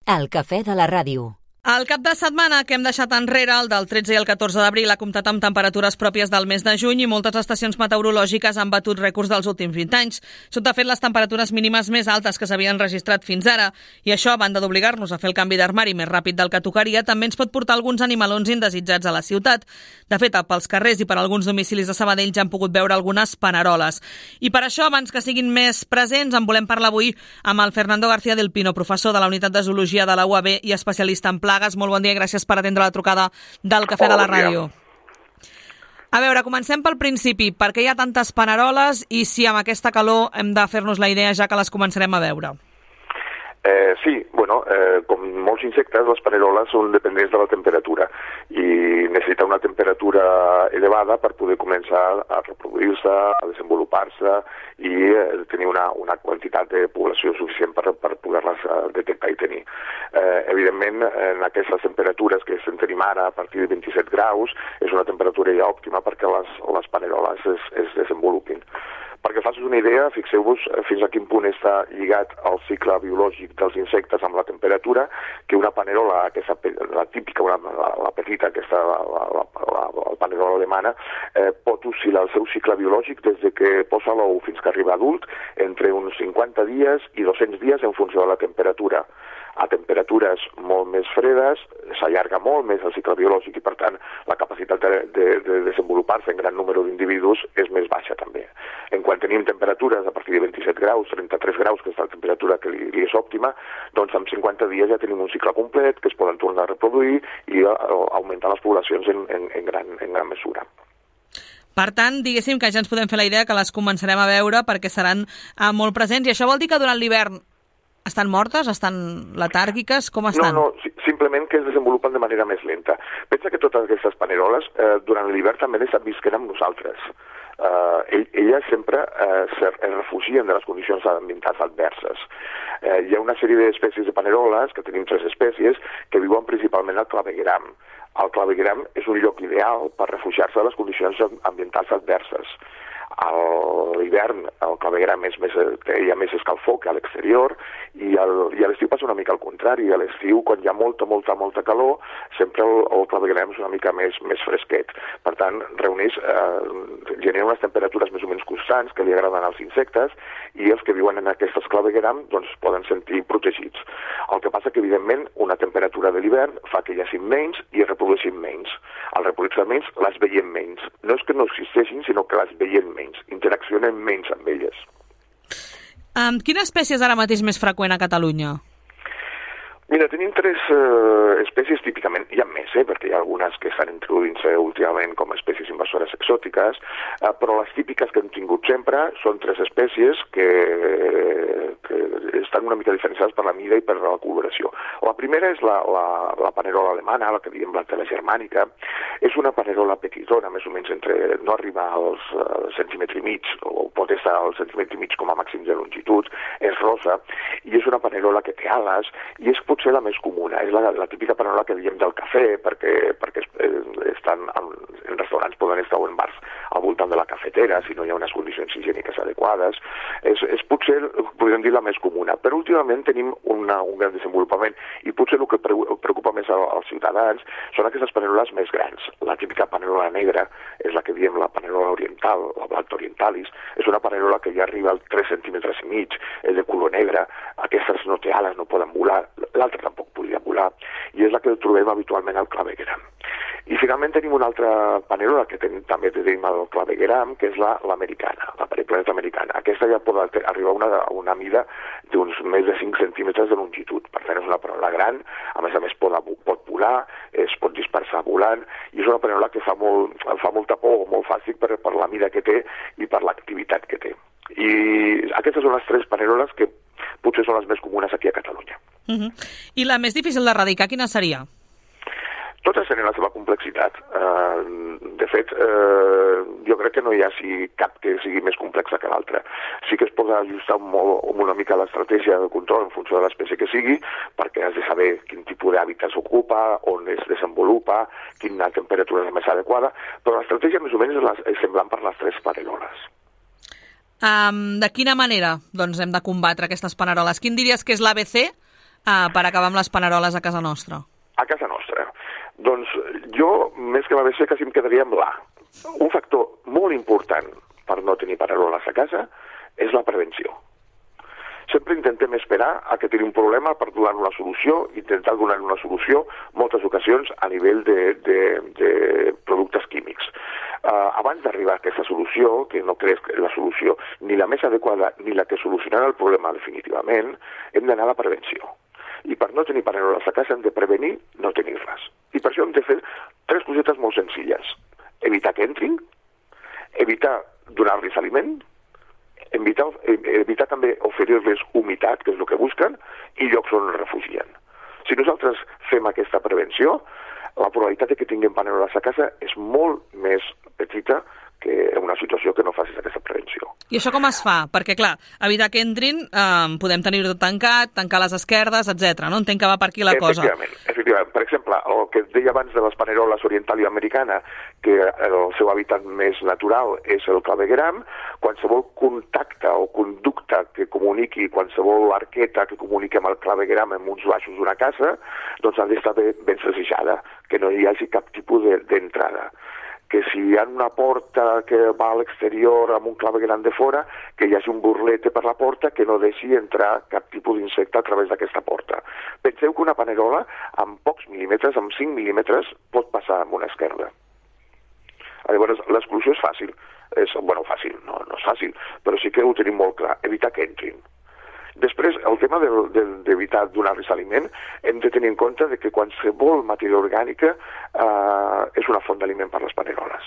El cafè de la ràdio. El cap de setmana que hem deixat enrere, el del 13 i el 14 d'abril, ha comptat amb temperatures pròpies del mes de juny i moltes estacions meteorològiques han batut rècords dels últims 20 anys. Són, de fet, les temperatures mínimes més altes que s'havien registrat fins ara. I això, a banda d'obligar-nos a fer el canvi d'armari més ràpid del que tocaria, també ens pot portar alguns animalons indesitjats a la ciutat. De fet, pels carrers i per alguns domicilis de Sabadell ja han pogut veure algunes paneroles. I per això, abans que siguin més presents, en volem parlar avui amb el Fernando García del Pino, professor de la Unitat de Zoologia de la UAB i especialista en plagues. Molt bon dia i gràcies per atendre la trucada del Cafè de la Ràdio. A veure, comencem pel principi. Per què hi ha tantes paneroles i si amb aquesta calor hem de fer-nos la idea ja que les començarem a veure? Sí, com molts insectes, les paneroles són dependents de la temperatura i necessita una temperatura elevada per poder començar a reproduir-se, a desenvolupar-se i tenir una quantitat de població suficient per poder-les detectar i tenir. Evidentment, en aquestes temperatures que tenim ara, a partir de 27 graus, és una temperatura ja òptima perquè les paneroles es desenvolupin. Perquè facis una idea, fixeu-vos fins a quin punt està lligat el cicle biològic dels insectes amb la temperatura, que una panerola, la típica, la petita, la panerola alemana, pot oscil·lar el seu cicle biològic des que posa l'ou fins que arriba adult, entre uns 50 dies i 200 dies en funció de la temperatura. A temperatures molt més fredes s'allarga molt més el cicle biològic i, per tant, la capacitat de desenvolupar-se en gran número d'individus és més baixa també. En quan tenim temperatures a partir de 27 graus, 33 graus, que és la temperatura que li és òptima, doncs en 50 dies ja tenim un cicle complet que es poden tornar a reproduir i augmentar les poblacions en gran mesura. Per tant, diguéssim que ja ens podem fer la idea que les començarem a veure perquè seran molt presents. I això vol dir que durant l'hivern estan mortes? Estan letàrgiques? Com estan? No, simplement que es desenvolupen de manera més lenta. Pensa que totes aquestes paneroles durant l'hivern també les visquen amb nosaltres. Elles sempre es refugien de les condicions ambientals adverses. Hi ha una sèrie d'espècies de paneroles, que tenim 3 espècies, que viuen principalment al clavegueram. El clavegueram és un lloc ideal per refugiar-se de les condicions ambientals adverses. A l'hivern el clavegueram hi ha més escalfor que a l'exterior i a l'estiu passa una mica al contrari. A l'estiu, quan hi ha molta calor, sempre el clavegueram és una mica més fresquet. Per tant, genera unes temperatures més o menys constants que li agraden als insectes i els que viuen en aquestes clavegueram doncs poden sentir protegits. El que passa que, evidentment, una temperatura de l'hivern fa que hi hagi menys i es reprodueixin menys. Al reproduir-se menys, les veiem menys. No és que no existeixin, sinó que les veiem menys, interaccionen menys amb elles. Quina espècie és ara mateix més freqüent a Catalunya? Mira, tenim 3 espècies típicament, hi ha més, perquè hi ha algunes que estan introduint-se últimament com a espècies invasores exòtiques, però les típiques que hem tingut sempre són 3 espècies que estan una mica diferenciades per la mida i per la coloració. La primera és la panerola alemana, la que diem la tela germànica. És una panerola petitona, més o menys no arriba als centímetre i mig, o pot estar al centímetre i mig com a màxim de longitud, és rosa, i és una panerola que té ales, i és potser la més comuna. És la típica panerola que diem del cafè, perquè estan en restaurants, poden estar o en bars al voltant de la cafetera, si no hi ha unes condicions higièniques adequades. És potser, podríem dir, la més comuna. Però últimament tenim un gran desenvolupament i potser el que preocupa més als ciutadans són aquestes paneroles més grans. La típica panerola negra és la que diem la panerola oriental, la Blacta orientalis. És una panerola que ja arriba als 3 centímetres i mig, és de color negre. Aquestes no té ales, no poden volar. L'altra tampoc podria volar, i és la que trobem habitualment al clavegueram. I finalment tenim una altra panerola que també tenim al clavegueram, que és l'americana, la periplaneta americana. Aquesta ja pot arribar a una mida d'uns més de 5 centímetres de longitud. Per tant, és una panerola gran, a més pot volar, es pot dispersar volant, i és una panerola que fa molta por, molt fàcil per la mida que té i per l'activitat que té. I aquestes són les 3 paneroles que potser són les més comunes aquí a Catalunya. I la més difícil d'erradicar, quina seria? Totes tenen la seva complexitat. De fet, jo crec que no hi ha cap que sigui més complexa que l'altra. Sí que es pot ajustar una mica l'estratègia de control en funció de l'espècie que sigui, perquè has de saber quin tipus d'hàbitat s'ocupa, on es desenvolupa, quina temperatura és més adequada, però l'estratègia més o menys és semblant per les 3 paneroles. De quina manera hem de combatre aquestes paneroles? Quin diries que és l'ABC per acabar amb les paneroles a casa nostra? A casa nostra. Doncs jo, més que l'ABC, quasi em quedaria amb l'A. Un factor molt important per no tenir paneroles a casa és la prevenció. Sempre intentem esperar a que tingui un problema per donar una solució, intentar donar una solució moltes ocasions a nivell de productes químics. Abans d'arribar a aquesta solució, que no creus que la solució ni la més adequada ni la que solucionarà el problema definitivament, hem d'anar a la prevenció. I per no tenir paneroles a casa hem de prevenir no tenir-les. I per això hem de fer 3 cosetes molt senzilles. Evitar que entrin, evitar donar-los aliment, evitar també oferir-les humitat, que és el que busquen, i llocs on es refugien. Si nosaltres fem aquesta prevenció, la probabilitat de que tinguem paneroles a casa és molt més petita que en una situació que no facis aquesta prevenció. I això com es fa? Perquè, clar, evitar que entrin, podem tenir-ho tot tancat, tancar les esquerdes, etc. No? Entenc que va per aquí la cosa. Efectivament. Per exemple, el que et deia abans de les paneroles oriental i americana, que el seu hàbitat més natural és el clavegueram, qualsevol contacte o conducte que comuniqui, qualsevol arqueta que comuniqui amb el clavegueram en uns baixos d'una casa, doncs ha d'estar ben cessejada, que no hi hagi cap tipus d'entrada. Que si hi ha una porta que va a l'exterior amb un clavegueram de fora, que hi hagi un burlete per la porta que no deixi entrar cap tipus d'insecte a través d'aquesta porta. Penseu que una panerola amb pocs mil·límetres, amb 5 mil·límetres, pot passar amb una esquerda. Llavors, l'exclusió és fàcil. Fàcil, no és fàcil, però sí que ho tenim molt clar, evitar que entrin. Després, el tema d'evitar donar-los aliment, hem de tenir en compte que qualsevol matèria orgànica és una font d'aliment per les paneroles.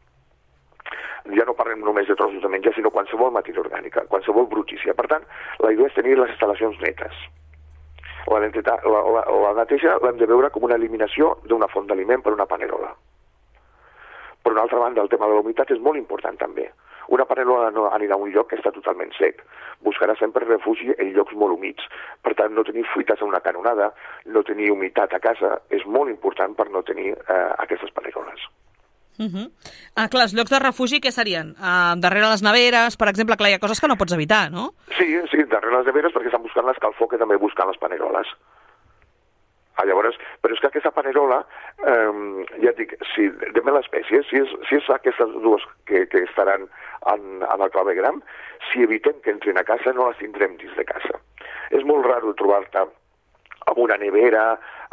Ja no parlem només de trossos de menjar, sinó qualsevol matèria orgànica, qualsevol brutícia. Per tant, la idea és tenir les instal·lacions netes. La neteja l'hem de veure com una eliminació d'una font d'aliment per una panerola. Per una altra banda, el tema de la humitat és molt important també. Una panerola no anirà a un lloc que està totalment sec. Buscarà sempre refugi en llocs molt humits. Per tant, no tenir fuites a una canonada, no tenir humitat a casa, és molt important per no tenir aquestes paneroles. Clar, els llocs de refugi què serien? Darrere les neveres, per exemple, clar, hi ha coses que no pots evitar, no? Sí, darrere les neveres perquè estan buscant l'escalfor que també busquen les paneroles. Llavors, però és que aquesta panerola, ja et dic, si depèn de l'espècie, si és aquestes dues que estaran en el clavegueram, si evitem que entrin a casa, no les tindrem dins de casa. És molt raro trobar-te amb una nevera,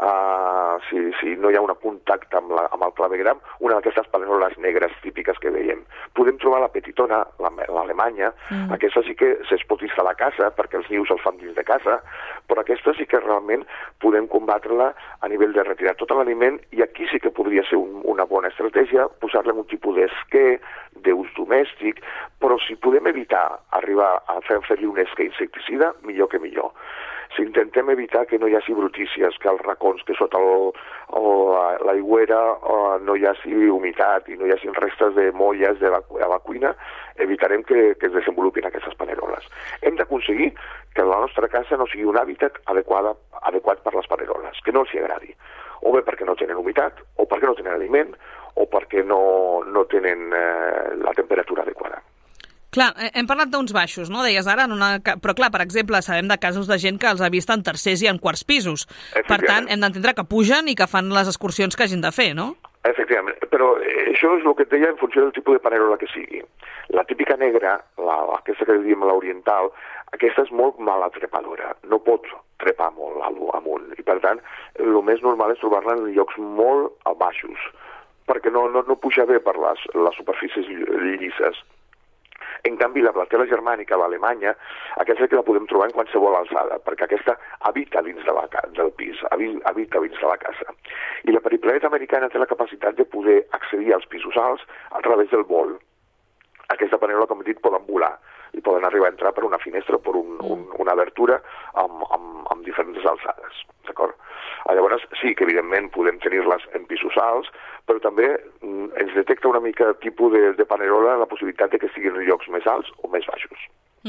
si no hi ha un contacte amb el clavegueram, una d'aquestes paneroles negres típiques que veiem. Podem trobar la petitona, l'alemanya, aquesta sí que es pot instal·lar a casa, perquè els nius els fan dins de casa, però aquesta sí que realment podem combatre-la a nivell de retirar tot l'aliment, i aquí sí que podria ser una bona estratègia, posar-li un tipus d'esquer, d'ús domèstic, però si podem evitar arribar a fer-li un esquer insecticida, millor que millor. Si intentem evitar que no hi hagi brutícies, que als racons, que sota l'aigüera no hi hagi humitat i no hi hagi restes de molles a la cuina, evitarem que es desenvolupin aquestes paneroles. Hem d'aconseguir que la nostra casa no sigui un hàbitat adequat per les paneroles, que no els agradi. O bé perquè no tenen humitat, o perquè no tenen aliment, o perquè no tenen la temperatura adequada. Clar, hem parlat d'uns baixos, no? Deies ara, però clar, per exemple, sabem de casos de gent que els ha vist en tercers i en quarts pisos. Per tant, hem d'entendre que pugen i que fan les excursions que hagin de fer, no? Efectivament, però això és el que et deia en funció del tipus de panerola que sigui. La típica negra, aquesta que diem l'oriental, aquesta és molt mala trepadora, no pot trepar molt amunt, i per tant, el més normal és trobar-la en llocs molt baixos, perquè no puja bé per les superfícies llisses. En canvi, la platela germànica, l'alemanya, aquesta que la podem trobar en qualsevol alçada, perquè aquesta habita dins del pis, habita dins de la casa. I la periplaneta americana té la capacitat de poder accedir als pisos alts a través del vol. Aquesta panerola, com he dit, poden volar i poden arribar a entrar per una finestra o per una obertura amb diferents alçades, d'acord? Llavors, sí que evidentment podem tenir-les en pisos alts, però també ens detecta una mica el tipus de panerola la possibilitat de que estiguin en llocs més alts o més baixos.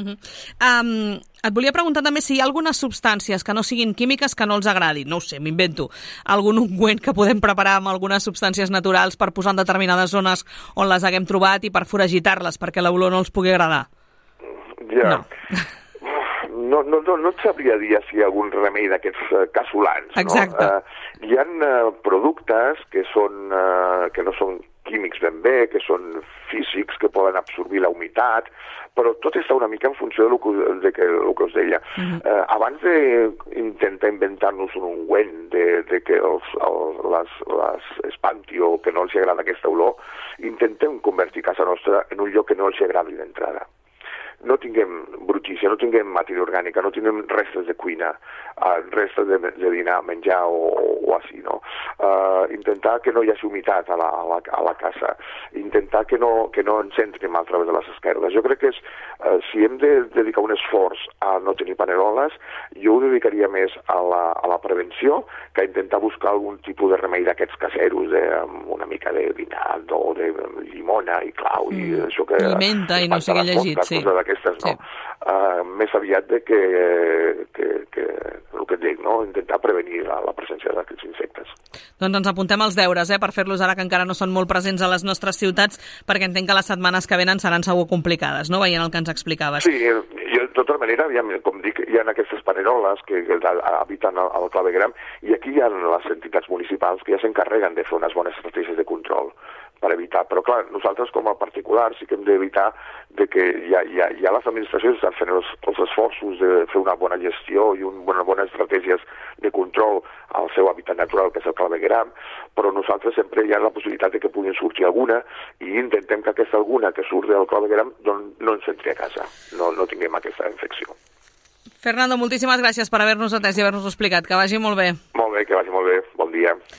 Et volia preguntar també si hi ha algunes substàncies que no siguin químiques que no els agradin. No ho sé, m'invento. Algun ungüent que podem preparar amb algunes substàncies naturals per posar en determinades zones on les haguem trobat i per foragitar-les perquè l'olor no els pugui agradar. Ja. no et sabria dir si hi ha algun remei d'aquests casolans. Exacte. No? Hi ha productes que no són químics ben bé, que són físics, que poden absorbir la humitat, però tot està una mica en funció del que us deia. Abans d'intentar inventar-nos un ungüent de que les espanti o que no els agrada aquesta olor, intentem convertir casa nostra en un lloc que no els agradi d'entrada. No tinguem brutícia, no tinguem matèria orgànica, no tinguem restes de cuina, restes de dinar, menjar o així, no? Intentar que no hi hagi humitat a la casa, intentar que no ens entrem a través de les esquerdes. Jo crec que si hem de dedicar un esforç a no tenir paneroles, jo ho dedicaria més a la prevenció que a intentar buscar algun tipus de remei d'aquests caseros, amb una mica de vinat o de llimona i clau i això que... I menta i no sé què llegit, sí. Aquestes, no. Més aviat de que el que et dic, no? Intentar prevenir la presència d'aquests insectes. Doncs ens apuntem els deures, per fer-los ara que encara no són molt presents a les nostres ciutats, perquè entenc que les setmanes que venen seran segur complicades, no? Veient el que ens explicaves. Sí, de tota manera, com dic, hi ha aquestes paneroles que habiten al clavegram i aquí hi ha les entitats municipals que ja s'encarreguen de fer unes bones estratègies de control per evitar. Però, clar, nosaltres com a particulars sí que hem d'evitar que ja les administracions estan fent els esforços de fer una bona gestió i bones estratègies de control al seu hàbitat natural, que és el clavegueram, però nosaltres sempre hi ha la possibilitat de que puguin sortir alguna i intentem que aquesta alguna que surt del clavegueram no ens entri a casa, no tinguem aquesta infecció. Fernando, moltíssimes gràcies per haver-nos atès i haver-nos explicat. Que vagi molt bé. Molt bé, que vagi molt bé. Bon dia.